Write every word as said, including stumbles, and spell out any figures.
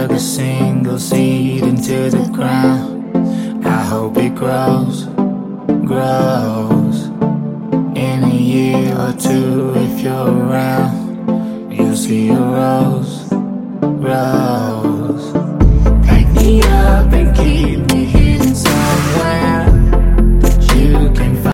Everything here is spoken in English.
dug a single seed into the ground. I hope it grows, grows. In a year or two, if you're around, you'll see a rose, rose.